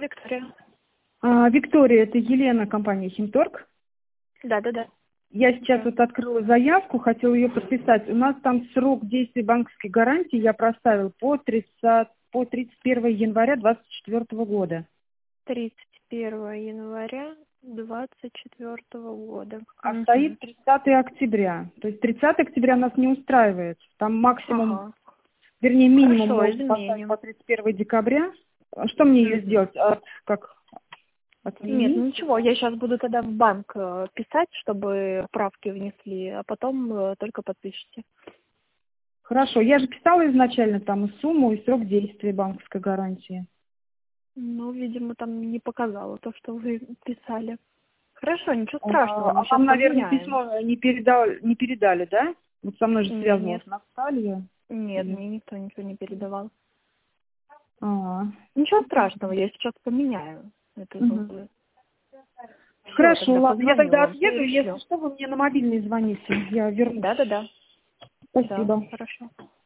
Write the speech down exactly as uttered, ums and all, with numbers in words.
Виктория. А, Виктория, это Елена, компания Химторг. Да-да-да. Я сейчас Да. вот открыла заявку, хотела ее подписать. У нас там срок действия банковской гарантии я проставила по тридцатого, по тридцать первого января двадцать четвёртого года. тридцать первого января двадцать четвёртого года. А Угу. стоит тридцатого октября. То есть тридцатого октября нас не устраивает. Там максимум, Ага. вернее минимум Хорошо, можно поставить изменим. по тридцать первого декабря. А что мне ее Угу. сделать? А, как Нет, ну отменить? ничего, я сейчас буду тогда в банк э, писать, чтобы правки внесли, а потом э, только подпишите. Хорошо. Я же писала изначально там и сумму, и срок действия банковской гарантии. Ну, видимо, там не показало то, что вы писали. Хорошо, ничего страшного, А мы а сейчас вам, наверное, поменяем. письмо не передали, не передали, да? Вот со мной же Нет, связывалась Наталья. нет, Или... мне никто ничего не передавал. А, Ничего страшного, я сейчас поменяю это мгм. зубы. Все, Хорошо, тогда ладно. Я позвоню тогда вам, отъеду, если перешлю. что, вы мне на мобильный звоните. Я вернусь. Да-да-да. Да, Спасибо. хорошо.